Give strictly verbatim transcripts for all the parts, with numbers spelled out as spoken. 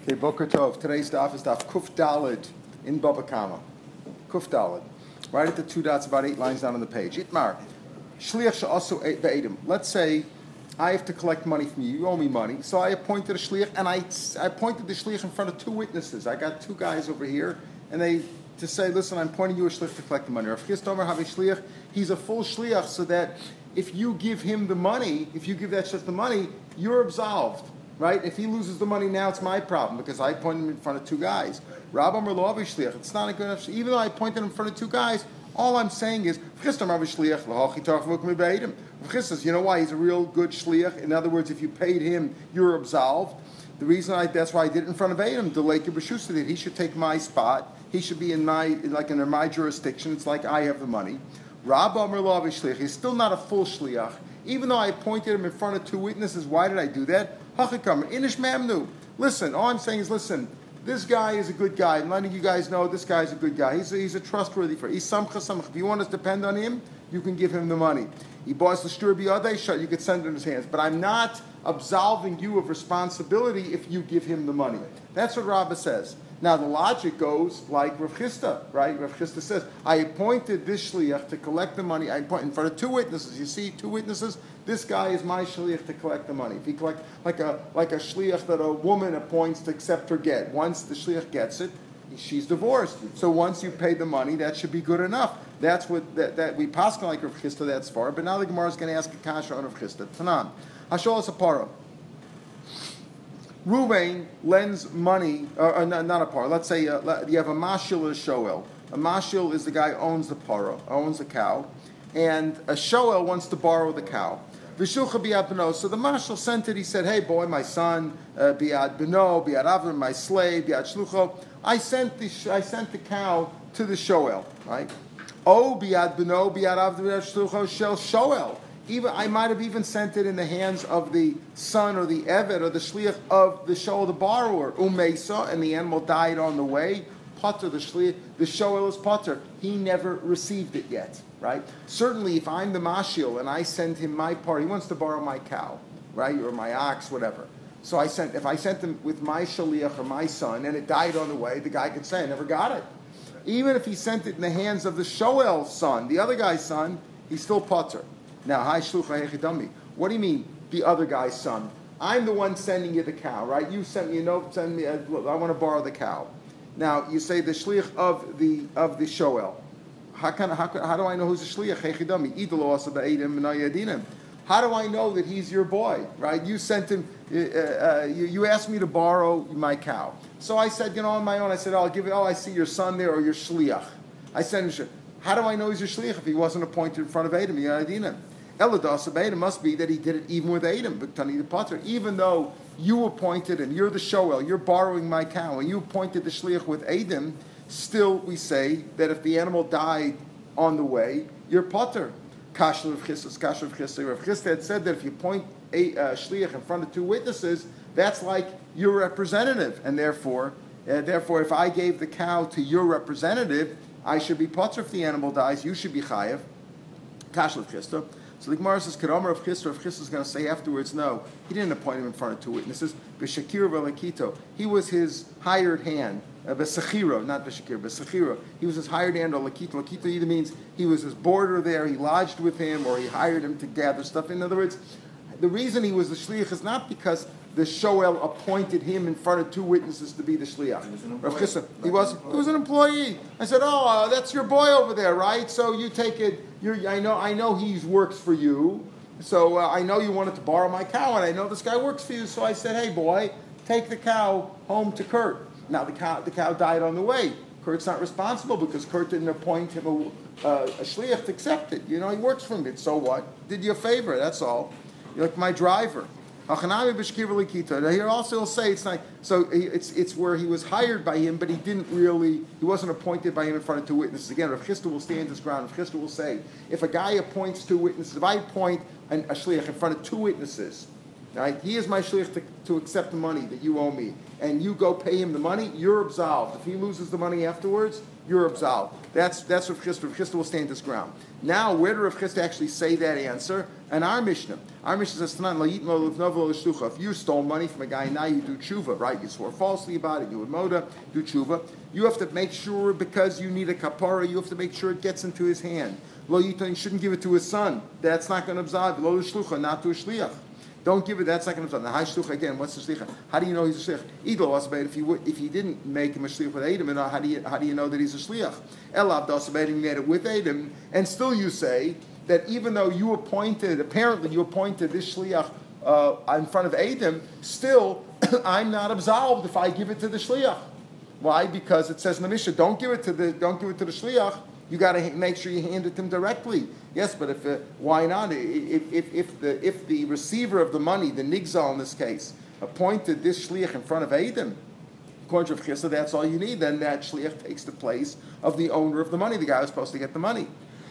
Okay, Boker Tov. Today's daf is daf Kuf Dalid in Baba Kama. Kuf Dalid. Right at the two dots, about eight lines down on the page. Itmar. Shliach she'asu be'edim. Let's say I have to collect money from you. You owe me money. So I appointed a shliach, and I, I appointed the shliach in front of two witnesses. I got two guys over here, and they to say, listen, I'm appointing you a shliach to collect the money. Rav Chisda Omer have a shliach. He's a full shliach, so that if you give him the money, if you give that shliach the money, you're absolved. Right? If he loses the money now, it's my problem because I appointed him in front of two guys. Rabba Merlovi shliach. It's not a good enough. Even though I appointed him in front of two guys, all I'm saying is, says, you know why he's a real good shliach? In other words, if you paid him, you're absolved. The reason I, that's why I did it in front of Adam. He should take my spot. He should be in my, like in my jurisdiction. It's like I have the money. Rabba Merlovi shliach. He's still not a full shliach. Even though I appointed him in front of two witnesses, why did I do that? Listen, all I'm saying is, listen, this guy is a good guy. I'm letting you guys know this guy's a good guy. He's a, he's a trustworthy friend. He's samcha samcha. If you want us to depend on him, you can give him the money. He buys the shtur biyadei shut. You could send it in his hands. But I'm not absolving you of responsibility if you give him the money. That's what Rabbah says. Now the logic goes like Rav Chisda, right? Rav Chisda says, I appointed this shliach to collect the money. I appointed in front of two witnesses. You see, two witnesses. This guy is my shliach to collect the money. If he collect like a like a shliach that a woman appoints to accept her get. Once the shliach gets it, she's divorced. So once you pay the money, that should be good enough. That's what that, that we pass like Rav Chisda. That's far. But now the Gemara is going to ask a kasha on Rav Chisda. Tanan, Hashol Sapara. Ruvain lends money, uh, not, not a par. Let's say uh, you have a mashil and a shoel. A mashil is the guy who owns the para, owns the cow, and a shoel wants to borrow the cow. V'shulcha biad beno. So the mashil sent it. He said, "Hey, boy, my son, uh, biad beno, biad avim, my slave, biad shlucho. I sent the I sent the cow to the shoel, right? Oh, biad beno, biad avim, biad shlucho, shel shoel." Even I might have even sent it in the hands of the son or the eved or the shliach of the shoel, the borrower. Umesa, and the animal died on the way. Potter, the shliach, the shoel is potter. He never received it yet, right? Certainly, if I'm the mashil and I send him my part, he wants to borrow my cow, right, or my ox, whatever. So I sent. If I sent him with my shliach or my son and it died on the way, the guy could say I never got it. Even if he sent it in the hands of the shoel's son, the other guy's son, he's still potter. Now, hi shlucha hechidami. What do you mean, the other guy's son? I'm the one sending you the cow, right? You sent me a note, send me. A, look, I want to borrow the cow. Now you say the shliach of the of the shoel. How can how, how do I know who's the shliach hechidami? Idolo asa ba'edim v'nayadinim. How do I know that he's your boy, right? You sent him. Uh, uh, you, you asked me to borrow my cow, so I said, you know, on my own, I said, oh, I'll give it. Oh, I see your son there or your shliach. I sent him. How do I know he's your shliach if he wasn't appointed in front of Adam? Yadinim. Eladas It must be that he did it even with Adam, but Tani the Potter. Even though you appointed and you're the shoel, you're borrowing my cow, and you appointed the shliach with Adam, still we say that if the animal died on the way, you're Potter. Kash Rav Chisda, Kash Rav Chisda. Rav Chisda had said that if you appoint a uh, shliach in front of two witnesses, that's like your representative, and therefore, uh, therefore, if I gave the cow to your representative, I should be Potter if the animal dies. You should be Chayev. Kash Rav Chisda. So the Gemara says, "Kadomer of Chisda." Rav Chisda is going to say afterwards, no, he didn't appoint him in front of two witnesses. B'shakir v'lakito, he was his hired hand. Uh, B'sachiro, not b'shakir, b'sachiro. He was his hired hand or lakito. Lakito either means he was his boarder there, he lodged with him, or he hired him to gather stuff. In other words, the reason he was the shliach is not because the shoel appointed him in front of two witnesses to be the shliach. Rav Chisda, he was he was an employee. I said, oh, uh, that's your boy over there, right? So you take it. You're, I know I know he works for you. So uh, I know you wanted to borrow my cow, and I know this guy works for you. So I said, hey, boy, take the cow home to Kurt. Now the cow the cow died on the way. Kurt's not responsible because Kurt didn't appoint him a, uh, a shliach to accept it. You know, he works for me. So what? Did you a favor, that's all. You're like my driver. Here also will say it's not so it's it's where he was hired by him, but he didn't really he wasn't appointed by him in front of two witnesses. Again, Rav Chisda will stand his ground. Rav Chisda will say, if a guy appoints two witnesses, if I appoint an, a shliach in front of two witnesses, Right? He is my shliach to, to accept the money that you owe me, and you go pay him the money. You're absolved. If he loses the money afterwards, you're absolved. That's that's Rav Chisda. Rav Chisda will stand his ground. Now, where did Rav Chisda actually say that answer? And our Mishnah, our Mishnah says, if you stole money from a guy, now you do tshuva, right? You swore falsely about it. You would moda, do tshuva. You have to make sure, because you need a kapara, you have to make sure it gets into his hand. Lo yitain, you shouldn't give it to his son. That's not going to absolve. Lo shlucha, not to a shliach. Don't give it. That's not going to absolve. Now, shlucha again. What's the shliach? How do you know he's a shliach? Idlo asabed. If you if you didn't make him a shliach with Adam, how do you how do you know that he's a shliach? Elav dasabed, you made it with Adam, and still you say that even though you appointed, apparently you appointed this shliach uh, in front of Adam, still I'm not absolved if I give it to the shliach. Why? Because it says in the Mishnah, don't give it to the don't give it to the shliach. You got to make sure you hand it to him directly. Yes, but if uh, why not? If, if if the if the receiver of the money, the nigzal in this case, appointed this shliach in front of Adam, according to Rav Chisda, that's all you need. Then that shliach takes the place of the owner of the money, the guy who's supposed to get the money.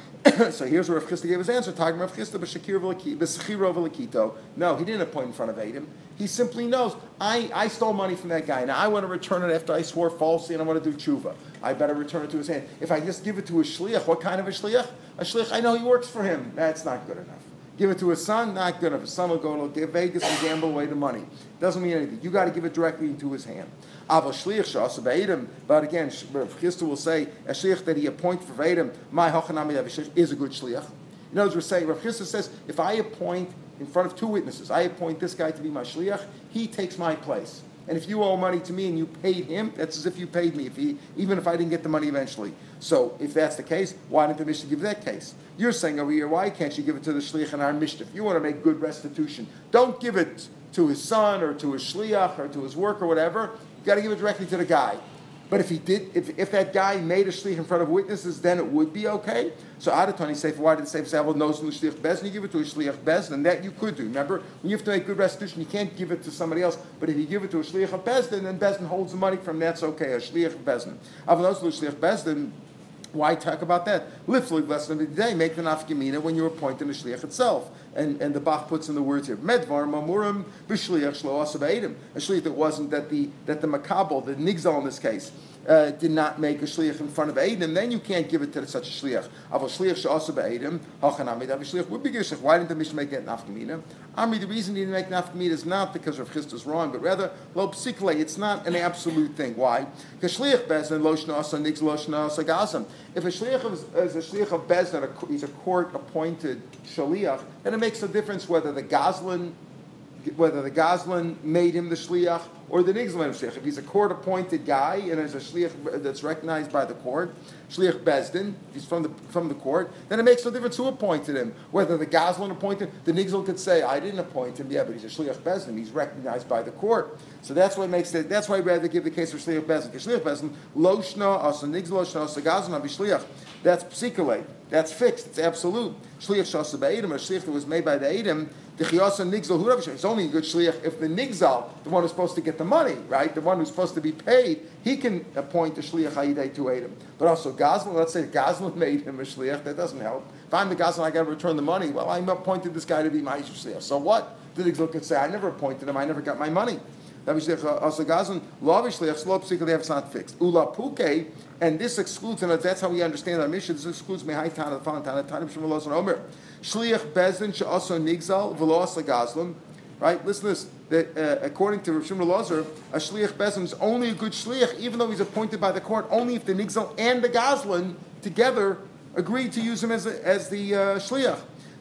So here's where Rav Chisda gave his answer. Talking Rav Chisda b'shakir b'sechiro v'lakito. No, he didn't appoint in front of Adam. He simply knows, I, I stole money from that guy. Now I want to return it after I swore falsely and I want to do tshuva. I better return it to his hand. If I just give it to a shliach, what kind of a shliach? A shliach, I know he works for him. That's not good enough. Give it to his son, not good enough. His son will go to Vegas and gamble away the money. Doesn't mean anything. You got to give it directly into his hand. Aval shliach she'asa b'Edom. But again, Rav Chisda will say, a shliach that he appointed for Edom, my hochanami shliach, is a good shliach. In other words, we're saying, Rav Chisda says, if I appoint in front of two witnesses, I appoint this guy to be my shliach, he takes my place. And if you owe money to me and you paid him, that's as if you paid me, if he, even if I didn't get the money eventually. So if that's the case, why didn't the Mishnah give that case? You're saying over here, why can't you give it to the shliach in our Mishnah? If you want to make good restitution, don't give it to his son or to his shliach or to his work or whatever. You got to give it directly to the guy. But if he did, if, if that guy made a shliach in front of witnesses, then it would be okay. So Adatoni Sefer, why did the Sefer say, well, no shliach bezin? You give it to a shliach bezin, and that you could do. Remember, when you have to make good restitution, you can't give it to somebody else. But if you give it to a shliach of bezin, then bezin holds the money from that's okay. A shliach bezin. Avanos shliach bezin. Why talk about that? Liflik less than the day. Make the nafkamina when you're appointing the shliach itself. And and the Bach puts in the words here. Medvar mamurim b'shliach shlo asa b'edim. A shliach that wasn't that the that the makabel, the nigzal in this case, uh, did not make a shliach in front of Edim, then you can't give it to such a shliach. Aval shliach she'asa b'edim hachanami dav shliach would be gishach. Why didn't the Mishnah make that nafkamina? Amri, the reason he didn't make nafkamina is not because Rav Chisda is wrong, but rather lo psikle. It's not an absolute thing. Why? Because shliach bezin lo shna asa nigz lo shna asa gazam. If a shliach is, is a shliach of bezin, he's a court appointed shliach, then it makes a difference whether the gazlan whether the gazlan made him the shliach or the nigzal made him shliach. If he's a court appointed guy and is a shliach that's recognized by the court, shliach bezdin, he's from the from the court, then it makes no difference who appointed him. Whether the gazlan appointed, the nigzal could say, I didn't appoint him, yeah, but he's a shliach bezdin, he's recognized by the court. So that's what makes it. That's why I'd rather give the case for shliach bezdin. Because shliach bezdin, lo shna asa nigzal lo shna asa gazlan avi shliach. That's psikolate. That's fixed. It's absolute. Shliach shasa b'edom, a shliach that was made by the edom, the chiyasa nigzal hurav. It's only a good shliach if the nigzal, the one who's supposed to get the money, right, the one who's supposed to be paid, he can appoint a shliach hayidei to edom. But also gazlan. Let's say gazlan made him a shliach. That doesn't help. If I'm the gazlan, I got to return the money. Well, I appointed this guy to be my shliach. So what? The nigzal could say, I never appointed him. I never got my money. It's not fixed. Ula puke, and this excludes, and that's how we understand our mission. This excludes mehai tana, the following tana, tana b'shem v'los and omer. Shliach bezdin she'aso nigzal v'los legazlan. Right? Listen to this. That, uh, according to Rav Shimon Lozer, a shliach bezdin is only a good shliach, even though he's appointed by the court, only if the nigzal and the gazlan together agreed to use him as a, as the uh, shliach.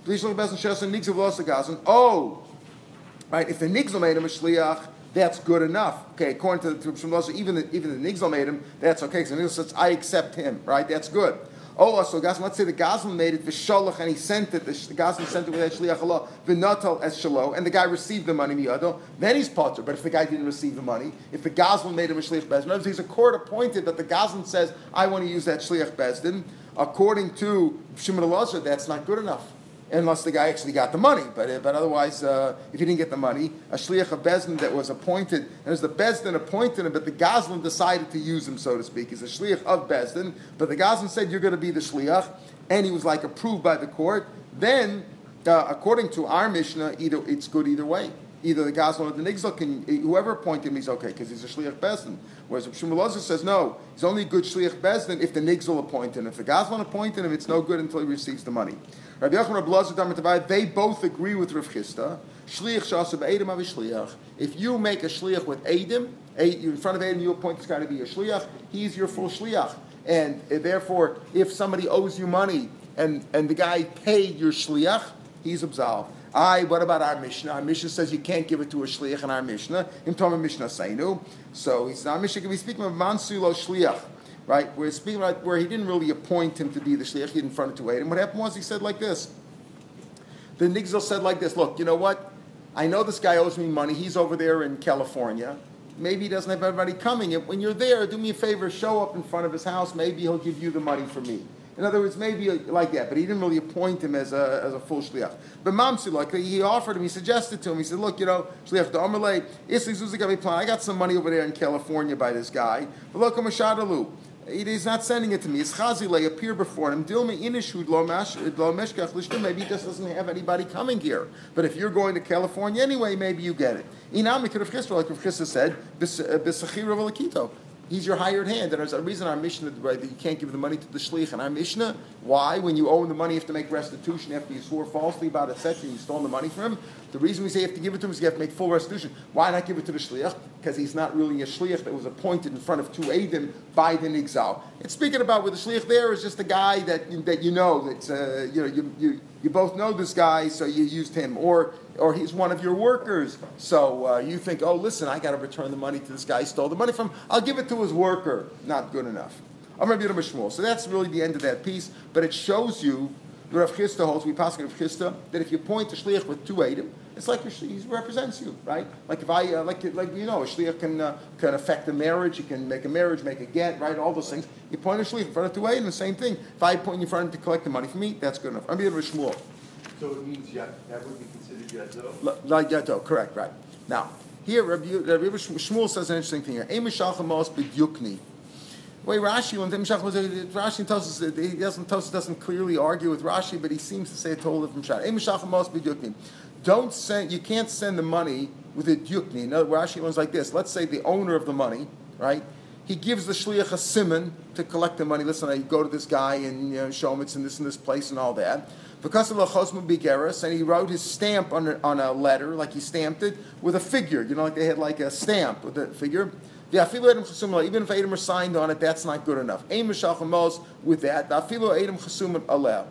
Oh, right. If the nigzal made him a shliach, that's good enough. Okay, according to Rav Shimon Lozer, even the, even the nigzal made him, that's okay. So the nigzal says, I accept him, right? That's good. Oh, so Gazlan, let's say the Gazlan made it v'shalach and he sent it. The Gazlan sent it with that shliach Allah v'natal as shalo, and the guy received the money miyado. Then he's potter. But if the guy didn't receive the money, if the Gazlan made him a shliach bezdin, in other words, he's a court appointed, but the Gazlan says, I want to use that shliach bezdin. According to Shimon Lozer, that's not good enough. Unless the guy actually got the money, but but otherwise, uh, if he didn't get the money, a shliach of bezdin that was appointed, and it was the bezdin appointed him, but the gazlan decided to use him, so to speak. He's a shliach of bezdin, but the gazlan said you're going to be the shliach, and he was like approved by the court. Then, uh, according to our Mishnah, either it's good either way. either the Gazlan or the Nigzal can, whoever appointed him, he's okay because he's a Shliach Bezdin. Whereas Shmuel Elazar says no, he's only a good Shliach Bezdin if the Nigzal appointed him. If the Gazlan appointed him, it's no good until he receives the money. Rabbi Yochanan, Rabbi Elazar, they both agree with Rav Chisda. Shliach shasub Eidim av Shliach. If you make a Shliach with Eidim, in front of Eidim, you appoint this guy to be a Shliach. He's your full Shliach, and therefore, if somebody owes you money and and the guy paid your Shliach, he's absolved. I, what about our Mishnah? Our Mishnah says you can't give it to a Shliach in our Mishnah. In Toma Mishnah Seinu. So he's our Mishnah can be speaking of Mansulo Shliach, right? We're speaking about where he didn't really appoint him to be the Shliach, he didn't front it to Eidim. What happened was he said like this. The Nigzal said like this, look, you know what? I know this guy owes me money. He's over there in California. Maybe he doesn't have everybody coming. When you're there, do me a favor, show up in front of his house. Maybe he'll give you the money for me. In other words, maybe like that, but he didn't really appoint him as a as a full shliach. But Mamsi, like he offered him, he suggested to him, he said, look, you know, shliach to Amalei, I got some money over there in California by this guy. But look, I'm a shadalu. He's not sending it to me. It's chazile, appear before him. Dilma inishud lo meshkach lishtim. Maybe he just doesn't have anybody coming here. But if you're going to California anyway, maybe you get it. Inami could have chisra, like Rav Chisda said, b'sachira v'lakito. He's your hired hand. And there's a reason our Mishnah, right, that you can't give the money to the shlich. And our Mishnah, why? When you owe the money, you have to make restitution after you swore falsely about et cetera, and you stole the money from him. The reason we say you have to give it to him is you have to make full restitution. Why not give it to the shlich? Because he's not really a shlich that was appointed in front of two Eidim by the Nigzal. And speaking about with the shlich there is just a guy that that you know, that uh, you know, you, you you both know this guy, so you used him. Or or he's one of your workers. So uh, you think, oh, listen, I got to return the money to this guy I stole the money from. I'll give it to his worker. Not good enough. I'm going to be Rabbi Shmuel. So that's really the end of that piece. But it shows you, the Rav Chisda holds, we pass Rav Chisda, that if you point to shliach with two Eidim, it's like he represents you, right? Like if I, uh, like like you know, a shliach can uh, can affect a marriage. He can make a marriage, make a get, right? All those things. You point a shliach in front of two Eidim, the same thing. If I point in front of him to collect the money from me, that's good enough. I'm going to be Rabbi Shmuel. So it means yat, that would be considered yato? Like yato, correct, right. Now, here, Rabbi, Rabbi Shmuel says an interesting thing here. Ein mishachamos b'dyukni. The way Rashi, when Rashi tells us, he doesn't, Tosfos doesn't clearly argue with Rashi, but he seems to say a totally different shot. Ein mishachamos b'dyukni. Don't send, you can't send the money with a dyukni. In other words, Rashi learns like this. Let's say the owner of the money, right? He gives the shliach a simon to collect the money. Listen, I go to this guy and you know, show him it's in this and this place and all that. Because of the Chosma Bigeris, and he wrote his stamp on a, on a letter, like he stamped it, with a figure. You know, like they had like a stamp with a figure. The afilu edim chasum, even if edim are signed on it, that's not good enough. Ein mishachamos with that. The afilu edim chasum aleh.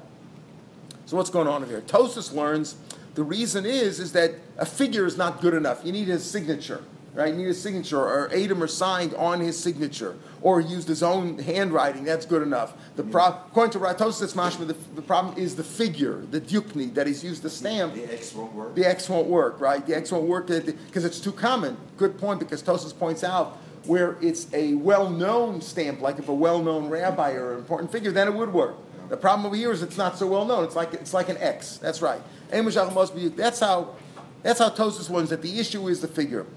So what's going on here? Tosfos learns the reason is is that a figure is not good enough. You need his signature. Right, you need a signature, or Adam are signed on his signature, or he used his own handwriting. That's good enough. The pro- according to Tosfos Mashma, the, the problem is the figure, the dyukni that he's used to stamp. The X won't work. The X won't work, right? The X won't work because it's too common. Good point, because Tosfos points out where it's a well-known stamp, like if a well-known rabbi or an important figure, then it would work. The problem over here is it's not so well-known. It's like it's like an X. That's right. That's how. That's how Tosfos learns that the issue is the figure.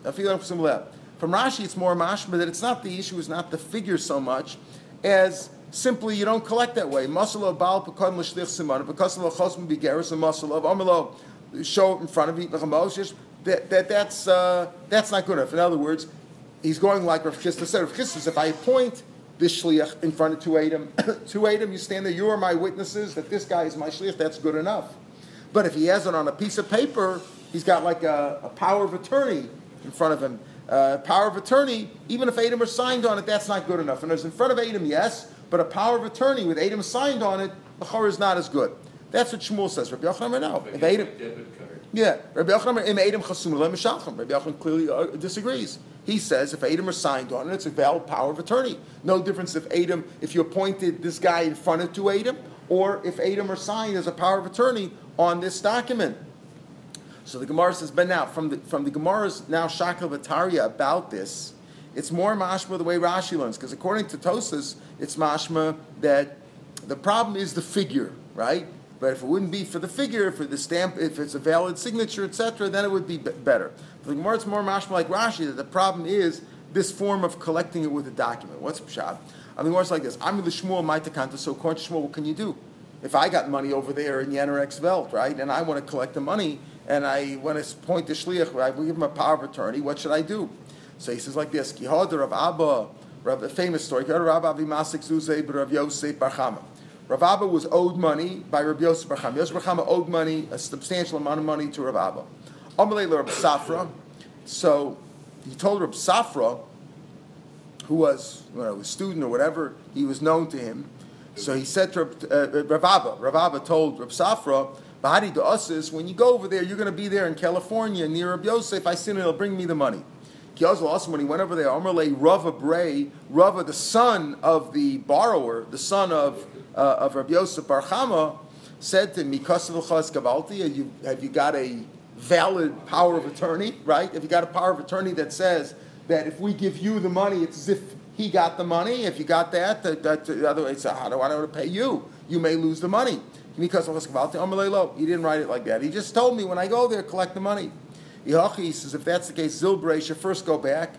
From Rashi, it's more mashma that it's not the issue is not the figure so much as simply you don't collect that way. Masalo bal pekad l'shlich simon because of chosm bigeris and masalo amalo show it in front of you. That that that's uh, that's not good enough. In other words, he's going like Rav Chisda said. Rav Chisda says, if I appoint this shliach in front of two Eidim, two Eidim, you stand there. You are my witnesses that this guy is my shliach. That's good enough. But if he has it on a piece of paper, he's got like a, a power of attorney in front of him. Uh, power of attorney, even if Eidim are signed on it, that's not good enough. And there's in front of Eidim, yes, but a power of attorney with Eidim signed on it, the chor is not as good. That's what Shmuel says. Rabbi Yochanan, no. If Eidim, yeah, Rabbi Yochanan, im Eidim chasum lo mishalchem. Rabbi Yochanan clearly uh, disagrees. He says if Eidim are signed on it, it's a valid power of attorney. No difference if Eidim, if you appointed this guy in front of two Eidim, or if Eidim are signed as a power of attorney on this document. So the Gemara says, but now, from the from the Gemara's now Shakel V'Tarya about this, it's more mashma the way Rashi learns, because according to Tosfos, it's mashma that the problem is the figure, right? But if it wouldn't be for the figure, for the stamp, if it's a valid signature, et cetera, then it would be b- better. For the Gemara, it's more mashma like Rashi, that the problem is this form of collecting it with a document. What's pshat? I mean, it's like this. I'm the Shmuel Maitakanta, so according to Shmuel, what can you do? If I got money over there in Yener X Velt, right, and I want to collect the money, and I want to appoint the shliach, I will give him a power of attorney. What should I do? So he says like this: Kihod Rav Abba, Rav, a famous story. Rav Abba Masik Zuzei Rav Yosef Bar Chama. Rav Abba was owed money by Rav Yosef Bar Chama. Yosef Bar Chama owed money, a substantial amount of money to Rav Abba. Amalei Rav Safra. So he told Rav Safra, who was you know, a student or whatever, he was known to him. So he said to uh, Rav Abba, Rav Abba told Rav Safra, Bahadi to Usis, when you go over there, you're going to be there in California near Rav Yosef. I seen it, he'll bring me the money. Also, when he went over there, Amalei Rava Bray, Rava, the son of the borrower, the son of uh, of Rav Yosef Bar Chama, said to him, have you, have you got a valid power of attorney, right? Have you got a power of attorney that says that if we give you the money, it's as if he got the money? If you got that, that, that otherwise, how do I know to pay you? You may lose the money. He didn't write it like that. He just told me when I go there, collect the money. He says, if that's the case, Zilbrei should first go back,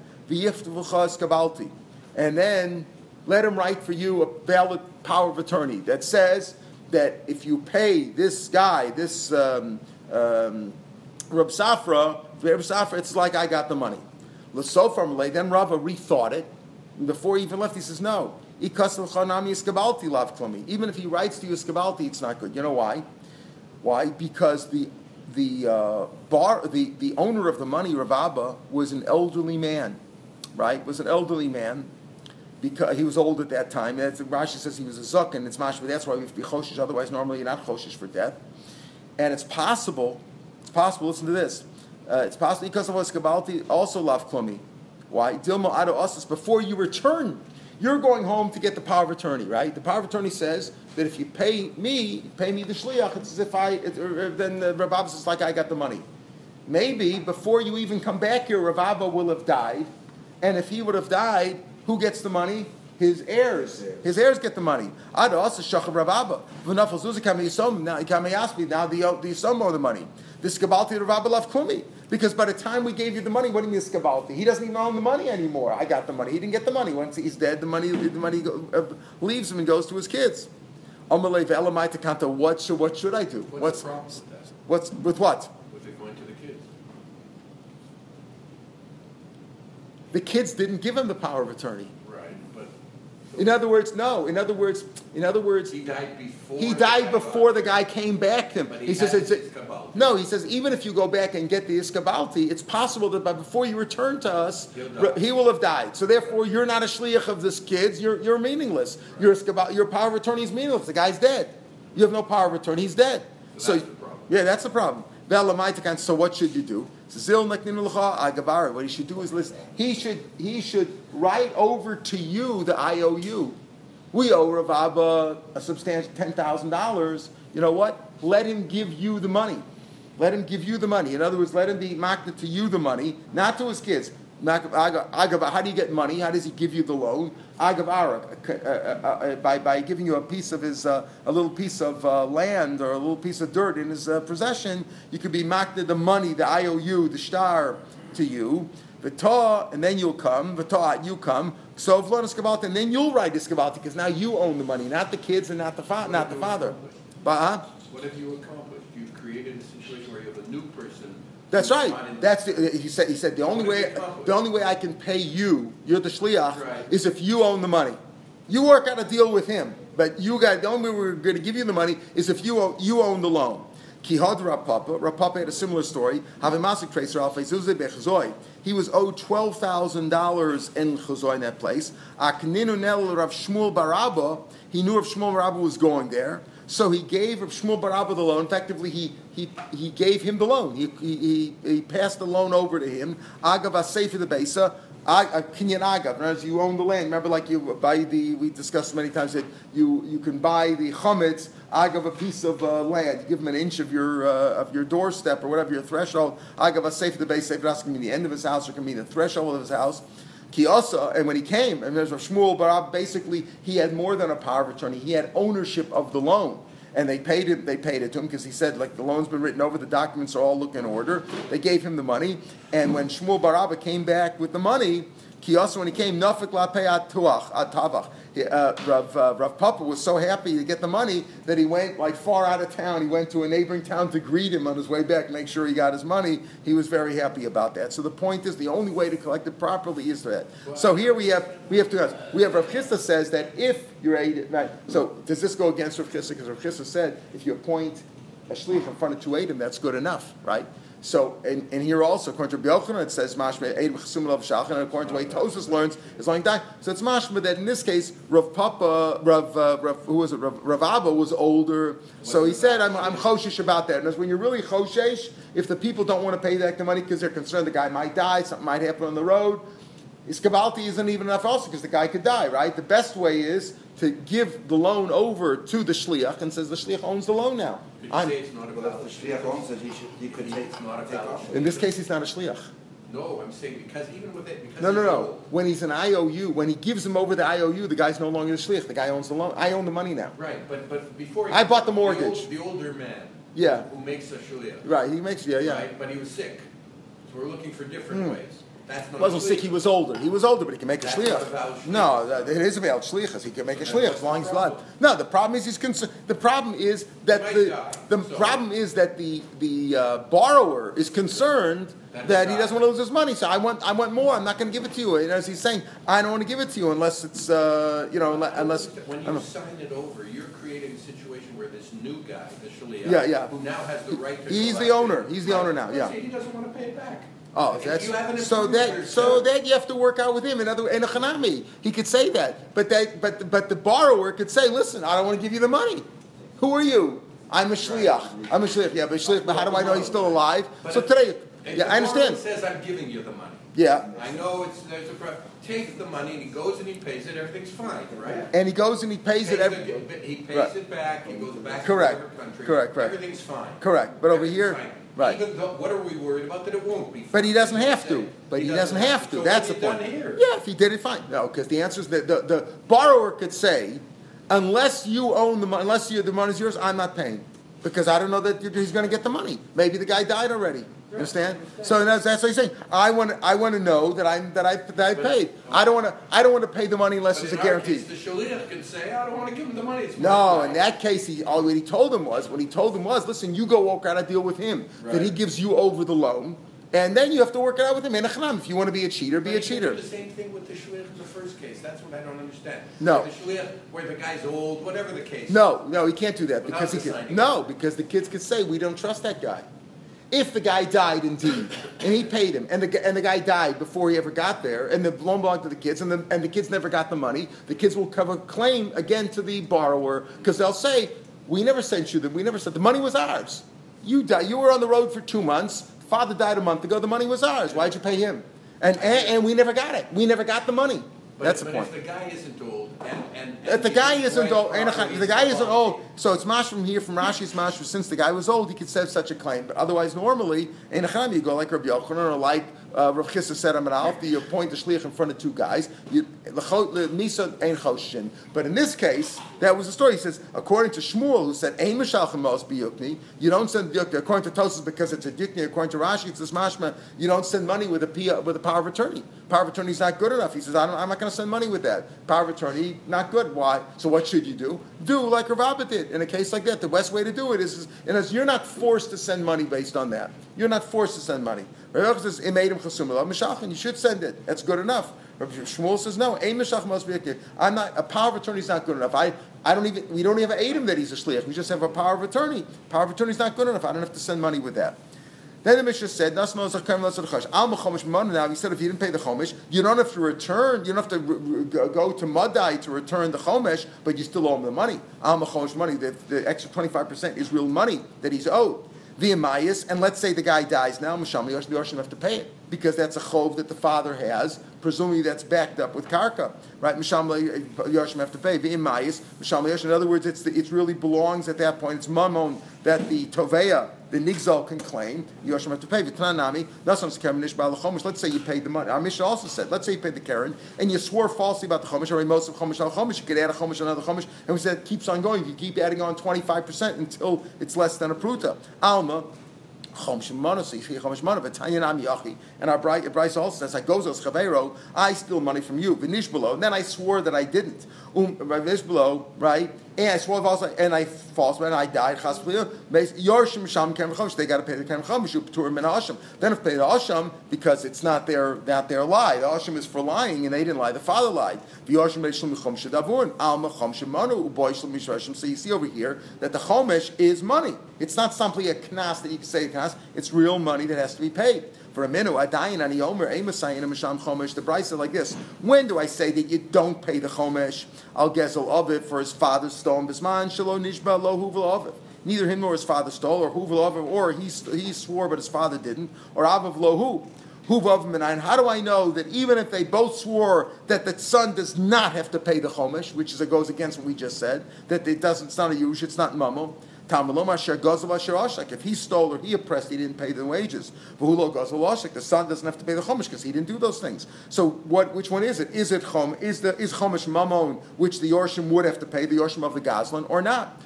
and then let him write for you a valid power of attorney that says that if you pay this guy, this um, um, Reb Safra, Reb Safra, it's like I got the money. Then Rava rethought it. And before he even left, he says, no. Even if he writes to you Skabalti, it's not good. You know why? Why? Because the the uh, bar, the, the owner of the money, Rav Abba, was an elderly man, right? Was an elderly man because he was old at that time. That's, Rashi says he was a zuckin. It's mashma. That's why we have to be choshish. Otherwise, normally you're not choshish for death. And it's possible. It's possible. Listen to this. Uh, it's possible because of Skabalti also lav klumi. Why? Dilma ado asus. Before you return, you're going home to get the power of attorney, right? The power of attorney says that if you pay me, pay me the shliach, it's as if I, it, or, then the Rav Abba says like I got the money. Maybe before you even come back here, Rav Abba will have died, and if he would have died, who gets the money? His heirs. His heirs get the money. I'd also shachar Rav Abba. Now he can ask me now the the Yisom owe the money. This Skabalti Rav Abba left klumi. Because by the time we gave you the money, what do you mean Skabalti? He doesn't even own the money anymore. I got the money. He didn't get the money. Once he's dead, the money the money go, uh, leaves him and goes to his kids. What should what should I do? What's, what's the problem with that? What's with what? With it going to the kids. The kids didn't give him the power of attorney. Right, but In other words, no. In other words, in other words, he died before. he the died guy before got the it. guy came back to him. But he He says, had it's the a, Iskabalti. no. He says even if you go back and get the Iskabalti, it's possible that by before you return to us, He'll die. he will have died. So therefore, you're not a shliach of this kids. You're you're meaningless. Right. Your Iskabal, your power of attorney is meaningless. The guy's dead. You have no power of attorney. He's dead. So that's the problem. Yeah, that's the problem. So what should you do? What he should do is listen. He should he should write over to you the I O U. We owe Rav Abba a substantial ten thousand dollars. You know what? Let him give you the money. Let him give you the money. In other words, let him be makna to you the money, not to his kids. Agav, how do you get money? How does he give you the loan? Agav arak, uh, uh, uh, by by giving you a piece of his, uh, a little piece of uh, land or a little piece of dirt in his uh, possession, you could be makna the money, the I O U, the shtar to you. V'tah, and then you'll come. V'tah, you come. So v'lo niskabalti, and then you'll write niskabalti because now you own the money, not the kids and not the fa- not the father. But huh? What have you accomplished? You've created a situation where you have a new person. That's who's right. not in- That's the, he said. He said the only What have way you accomplished? the only way I can pay you, you're the shliach, Right. is if you own the money. You work out a deal with him, but you got the only way we're going to give you the money is if you own, you own the loan. Kihad Rav Papa. Rav Papa had a similar story. Havimasik tracer alfei zuzei bechazoi. He was owed twelve thousand dollars in chazoi in that place. Akninu nel Rav Shmuel Barabba. He knew Rav Shmuel Barabba was going there. So he gave Rav Shmuel Barabba the loan. Effectively, he he he gave him the loan. He he, he, he passed the loan over to him. Agav asay for the besa. Kinyan agav. As you own the land. Remember, like you buy the. We discussed many times that you you can buy the chametz. Agav a piece of uh, land. You give him an inch of your uh, of your doorstep or whatever your threshold. Agav asay for the besa. It can be the end of his house or it can be the threshold of his house. Kiyasa, and when he came, and there's Rav Shmuel Barab, basically he had more than a power of attorney. He had ownership of the loan, and they paid it. They paid it to him because he said, like, the loan's been written over, the documents are all look in order. They gave him the money, and when Shmuel Barabba came back with the money, Ki also when he came, Nafik la pei at tuach, at tavach. He, uh, Rav, uh, Rav Papa was so happy to get the money that he went like far out of town. He went to a neighboring town to greet him on his way back, make sure he got his money. He was very happy about that. So the point is, the only way to collect it properly is that. So here we have we have two guys. We have Rav Chisda says that if you're a right. So does this go against Rav Chisda? Because Rav Chisda said if you appoint a shliach in front of two Eidim, that's good enough, right? So, and, and here also, according to Rabbi Yochanan, it says mashma eidim chesum lav shachan, and according to the way Tosfos learns, it's like that. So it's mashma that in this case, Rav Papa, Rav, uh, Rav who was it? Rav, Rav Abba was older, so he said, "I'm I'm choshesh about that." And when you're really choshesh, if the people don't want to pay back the money because they're concerned the guy might die, something might happen on the road, his kabalti isn't even enough also because the guy could die, right? The best way is to give the loan over to the shliach and says the shliach owns the loan now. Did you say it's not about If the shliach owns it, he should, he could take, It's not take about- off. In this case, he's not a shliach. No, I'm saying because even with it, because No, no, it's no. old. When he's an I O U, when he gives him over the I O U, the guy's no longer the shliach. The guy owns the loan. I own the money now. Right, but but before he, I bought the old- mortgage. The, older man, Yeah. who makes a shliach, Right. He makes yeah, yeah. right? But he was sick, so we're looking for different Hmm. ways. That's not Wasn't a sick. shliach. He was older. He was older, but he can make a That's not shliach. about shliach. No, that- it is about shliachas. He can make a Then shliach what's as long as the he's alive. problem? No, the problem is he's concerned. The problem is that He the might die, the so- problem is that the the uh, borrower is concerned That he that he died. doesn't want to lose his money. So I want I want more. I'm not going to give it to you. And as he's saying, I don't want to give it to you unless it's uh, you know unless, unless when I don't you know. sign it over, you're creating a situation where this new guy, the shliach, Yeah, yeah. who now has the right to He's the collect owner. it, He's the right? owner now, Let's yeah. say he doesn't want to pay it back. Oh, If that's you have an so improvement that so yourself- that you have to work out with him. In other in a chanami, he could say that, but that but but the borrower could say, "Listen, I don't want to give you the money. Who are you? I'm a shliach. I'm a shliach. Yeah, but shliach. But how do I know he's still alive? But So if- today, if yeah, the I understand. borrower says, I'm giving you the money. Yeah, I know it's there's a pro- take the money and he goes and he pays it. Everything's fine, right? and he goes and he pays it. Pays Every, the- he pays Right. it back. He goes back Correct. to whatever country. Correct, correct. Everything's fine. correct, but over Everything's here, fine. right? Even though, what are we worried about that it won't be? But he fine? doesn't have to. Say. But he, doesn't have to. So That's the what have point. you done here? Yeah, if he did it, fine. No, because the answer is that the, the borrower could say, unless you own the money, unless you, the money's yours, I'm not paying. Because I don't know that he's going to get the money. Maybe the guy died already. You understand? So that's, that's what he's saying. I want to, I want to know that I'm that I that I paid. I don't want to I don't want to pay the money unless But there's a in our guarantee. case, the shaliach can say, I don't want to give him the money. It's my No, money." in that case, he all what he told him was what he told him was, listen, you go work out a deal with him. That he Right. gives you over the loan, and then you have to work it out with him. In a chanam, if you want to be a cheater, be But a he can cheater. do the same thing with the shliach in the first case. That's what I don't understand. No. With the shliach, where the guy's old, whatever the case. No, no, he can't do that Without because he the can, signing. no, because the kids could say we don't trust that guy. If the guy died indeed, and he paid him, and the gu- and the guy died before he ever got there, and the loan belonged to the kids, and the and the kids never got the money, the kids will cover claim again to the borrower because they'll say we never sent you the we never said the money was ours. You died. You were on the road for two months. Father died a month ago. The money was ours. Why'd you pay him? And and, and we never got it. We never got the money. But, That's but the point. if the guy isn't old, and, and, If and the he guy can isn't write old, and properly, the guy it's isn't fine. old, so it's mash from here from Rashi's mash. Since the guy was old, he could say such a claim. But otherwise, normally in a cham you go like Rabbi Yochanan or like uh, Rav Chisda said on Alf, you appoint the shliach in front of two guys. You, misa ein choshin. But in this case, that was the story. He says, according to Shmuel, who said ein mishalchem mos biyukni, you don't send biyukni. According to Tosfos, because it's a dikni. According to Rashi, it's this mashma. You don't send money with a pia, with a power of attorney. Power of attorney is not good enough. He says, I don't, I'm not going to send money with that. Power of attorney, not good. Why? So what should you do? Do like Rav Abba did. In a case like that, the best way to do it is, is and as you're not forced to send money based on that. You're not forced to send money. Rav Abba says, "Imeidim chasum elav mishachin." You should send it. That's good enough. Rav Shmuel says, "No, ein mishach must be a I'm not. A power of attorney is not good enough. I, I don't even. We don't even have Adam that he's a shliach. We just have a power of attorney. Power of attorney is not good enough. I don't have to send money with that." Then the Mishnah said, now he said if you didn't pay the chomesh, you don't have to return, you don't have to re- re- go to Madai to return the chomesh, but you still owe him the money. Al chomesh money, the, the extra twenty-five percent is real money that he's owed. The Amayas, and let's say the guy dies now, Misham Yosh, the Yoshim have to pay it, because that's a chov that the father has, presumably that's backed up with karka, right? Misham Yoshim have to pay. The Amayas, Misham Yosh, in other words, it's the, it really belongs at that point, it's mamon that the Toveya, the Nigzal can claim, Yoshim have to pay. V'tananami, that's on Karen Ba'al Chomesh. Let's say you paid the money. Our Mishnah also said, let's say you paid the Karen, and you swore falsely about the Chomesh, or most of Chomesh al Chomesh, you could add a Chomesh, another Chomesh, and we said it keeps on going. You keep adding on twenty-five percent until it's less than a pruta. Alma, Chom Shemana, so Yichi Chom Shemana, but Tayanam Yachi. And our Bryce also says, I goes as Chavero, I steal money from you, Vinishbalo, and then I swore that I didn't. Um, Vinishbalo, right? And I swore also, and I false, and I died. Yorshim Sham Kem Chomish, they got to pay the Kem Chomish, you Ptur Min Asham. Then if pay the Asham, because it's not their not their lie. The Asham is for lying, and they didn't lie. The father lied. The Yorshim Beishlam Chom Shadavun, Alma Chom Shemanu, Uboishlam Mishashim. So you see over here that the Chomish is money. It's not simply a knas that you can say a knas. It's real money that has to be paid. For a minute, Adayin ani Omer, Emasayin Misham Chomesh. The Bryce like this: when do I say that you don't pay the Chomesh? Al Gezel Aviv for his father's stolen bisman Shalo Nishba Lo Huvel Aviv. Neither him nor his father stole, or Huvel Aviv, or he he swore but his father didn't, or Aviv Lohu. How do I know that even if they both swore that the son does not have to pay the Chomesh, which is it goes against what we just said, that it doesn't, it's not a yush, it's not mamo. If he stole or he oppressed, he didn't pay the wages. The son doesn't have to pay the chomish because he didn't do those things. So, what? Which one is it? Is it chom? Is the is chomish mamon, which the yorshim would have to pay, the yorshim of the gazlan, or not?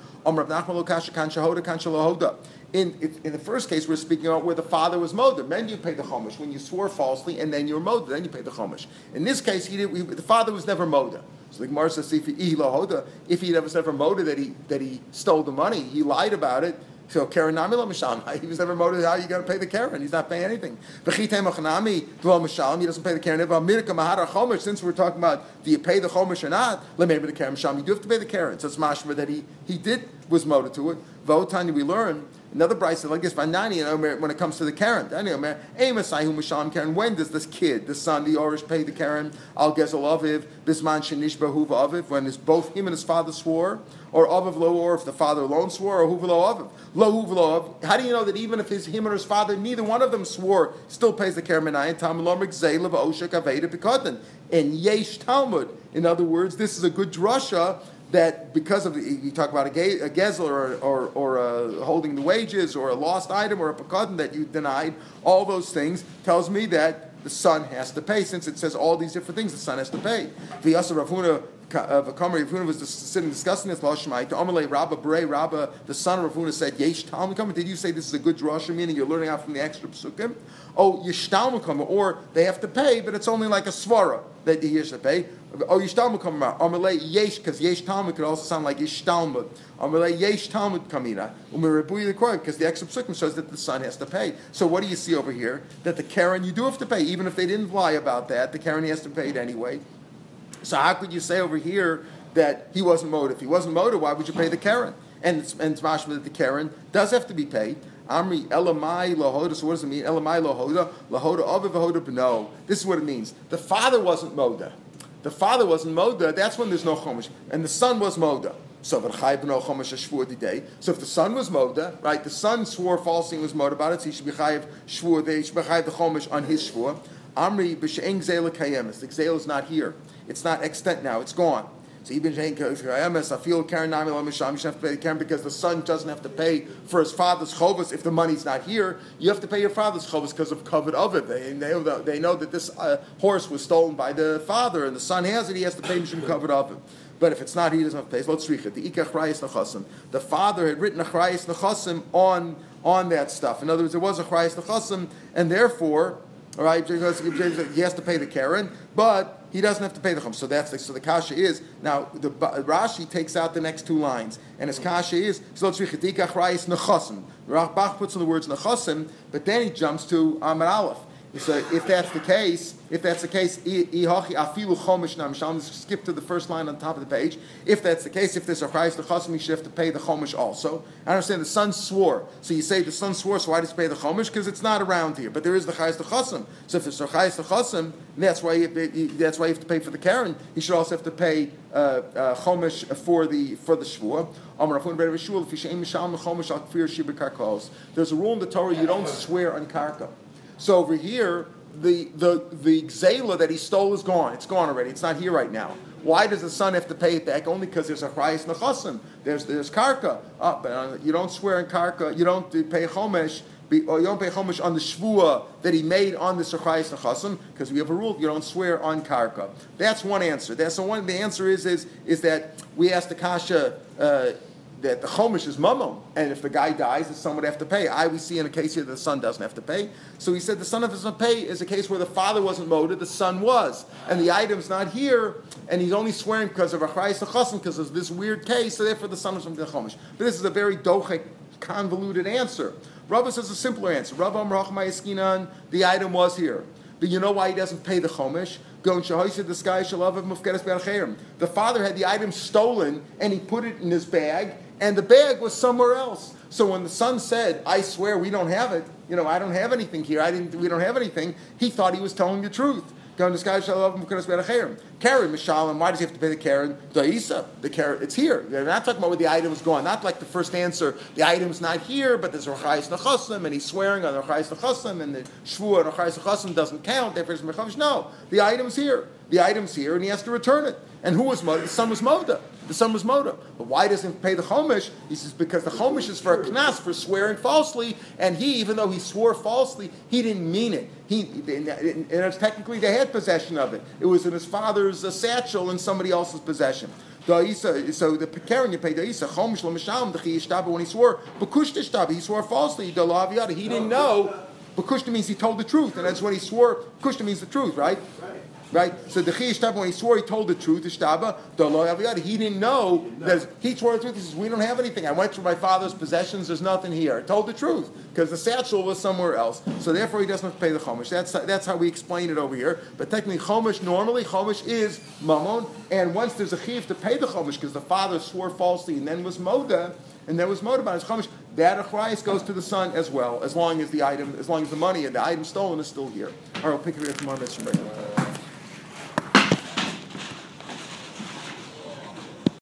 In, in the first case, we're speaking about where the father was moda. Then you pay the chomish when you swore falsely, and then you're moda. Then you pay the chomish. In this case, he did, we, the father was never moda. So the Gemara says, if he lahoda, if he was never moda that he that he stole the money, he lied about it. So Karen Namila Misham, he was never moda. How are you going to pay the Karen? He's not paying anything. He doesn't pay the Karen. Since we're talking about do you pay the chomish or not, let me pay the Karen Misham. You do have to pay the Karen. So it's mashma that he he did was moda to it. Votani we learn. Another Bryce like this, when it comes to the Karen, when does this kid, the son, the Orish, pay the Karen? Al Gezel Aviv, Bisman Shenish Bahuv Aviv, when it's both him and his father swore, or Aviv Lo, or if the father alone swore, or Huv Lo Aviv. Lo Huv Lo Aviv. How do you know that even if his, him or his father, neither one of them swore, still pays the Karen Menayin? Tam Lomrik Zayla V'Oshek Aveda B'Koden. And Yesh Talmud. In other words, this is a good drasha that because of the, you talk about a, ge, a gezel or or, or a holding the wages or a lost item or a pekadon that you denied, all those things tells me that the son has to pay. Since it says all these different things, the son has to pay. V'yasa Ravuna V'Kamar Ravuna was sitting discussing this last Shemai. To Amalei Rabba Berei Rabba, the son of Ravuna said, Yesh Talmud Kamar. Did you say this is a good drasha, meaning you're learning out from the extra psukim? Oh, Yesh Talmud Kamar, or they have to pay, but it's only like a svara that he has to pay. Oh, Yesh Talmud Kamar. Amalei Yesh, because Yesh Talmud could also sound like Yesh Talmud. Amalei Yesh Talmud Kamina. Umirabuyi the Kohen, because the extra psukim says that the son has to pay. So what do you see over here? That the Karen, you do have to pay, even if they didn't lie about that. The Karen he has to pay it anyway. So how could you say over here that he wasn't motive? If he wasn't motive, why would you pay the Karen? And it's, and it's mashma that the Karen does have to be paid. Amri elamai lohoda. So what does it mean? Elamai lohoda lohoda aviv lohoda. No, this is what it means. The father wasn't moda. The father wasn't moda. That's when there's no chomish, and the son was moda. So v'chayv no chomish shvur today. So if the son was moda, right? The son swore falsely and was moda about it. So he should be chayv shvur. They should be chayv the chomish on his shvur. Amri b'she'eng zela kayemis. The zela is not here. It's not extant now. It's gone. So even kayemis, I feel Karen nami lo misham. You should have to pay the Karen because the son doesn't have to pay for his father's chovos. If the money's not here, you have to pay your father's chovos because of covered of it. They, they, they know that this uh, horse was stolen by the father, and the son has it. He has to pay mishum covered of it. But if it's not, he doesn't have to pay. Let's read it. The ikach chrayis nechasim. The father had written a chrayis nechasim on on that stuff. In other words, there was a chrayis nechasim, and therefore. All right, because he has to pay the Karen, but he doesn't have to pay the Chum. So that's the, so the kasha is now the Rashi takes out the next two lines, and his kasha is so let's read Chrayis nechasim. Rachbach puts in the words nechasim, but then he jumps to Amar Aleph. So if that's the case, if that's the case, skip to the first line on top of the page. If that's the case, if there's a chayis nechasim, you should have to pay the chomish also. I understand the son swore, so you say the son swore, so why does he pay the chomish? Because it's not around here, but there is the chayis nechasim. So if there's a chayis nechasim, that's why you, that's why you have to pay for the Karen. You should also have to pay uh, uh, chomish for the for the shvur. There's a rule in the Torah: you don't swear on karka. So over here, the the the xela that he stole is gone. It's gone already. It's not here right now. Why does the son have to pay it back? Only because there's a chrayis nechasim. There's there's karka. Oh, but uh, you don't swear in karka. You don't pay chomesh. Or you don't pay chomesh on the shvua that he made on the chrayis nechasim because we have a rule: you don't swear on karka. That's one answer. That's the one. The answer is is is that we asked the kasha. Uh, that the chomish is mamon, and if the guy dies, the son would have to pay. I we see in a case here that the son doesn't have to pay. So he said the son doesn't pay is a case where the father wasn't moted, the son was, and the item's not here, and he's only swearing because of achrayis nechasim, because of this weird case. So therefore, the son is from the chomish. But this is a very dochek, convoluted answer. Rava says a simpler answer. Rava Amrach Mayaskinan, the item was here. But you know why he doesn't pay the chomish? The father had the item stolen and he put it in his bag, and the bag was somewhere else. So when the son said, "I swear we don't have it," you know, I don't have anything here. I didn't. We don't have anything. He thought he was telling the truth. Karen, Mishalim, why does he have to pay the Karen? Da'isa, the Karen, it's here. They're not talking about where the item's going. Not like the first answer, the item's not here, but there's Rachayis Nechasim, and he's swearing on Rachayis Nechasim, and the Shvuah on Rachayis Nechasim doesn't count, therefore it's Mechavish. No, the item's here. The item's here, and he has to return it. And who was Moda? The son was Moda. The son was Moda. But why doesn't he pay the Chomish? He says because the Chomish is for a Knas, for swearing falsely, and he, even though he swore falsely, he didn't mean it. He, and it's technically they had possession of it. It was in his father's uh, satchel in somebody else's possession. So the Karen you pay Da'isa, Chomish l'mishalem, the Chiyishtaba, when he swore, B'kushtishtaba, he swore falsely, he didn't know. B'kushta means he told the truth, and that's when he swore, Kushta means the truth, right? Right? So the Chiyishtaba, when he swore, he told the truth. The Shtaba, he didn't know that he swore the truth. He says, "We don't have anything. I went through my father's possessions. There's nothing here." I told the truth because the satchel was somewhere else. So therefore, he doesn't have to pay the chomish. That's that's how we explain it over here. But technically, chomish normally chomish is mamon, and once there's a chiyuv to pay the chomish because the father swore falsely and then was moda. And there was moda by his chomish. That achrayis goes to the son as well, as long as the item, as long as the money and the item stolen is still here. All right, we'll pick it up tomorrow.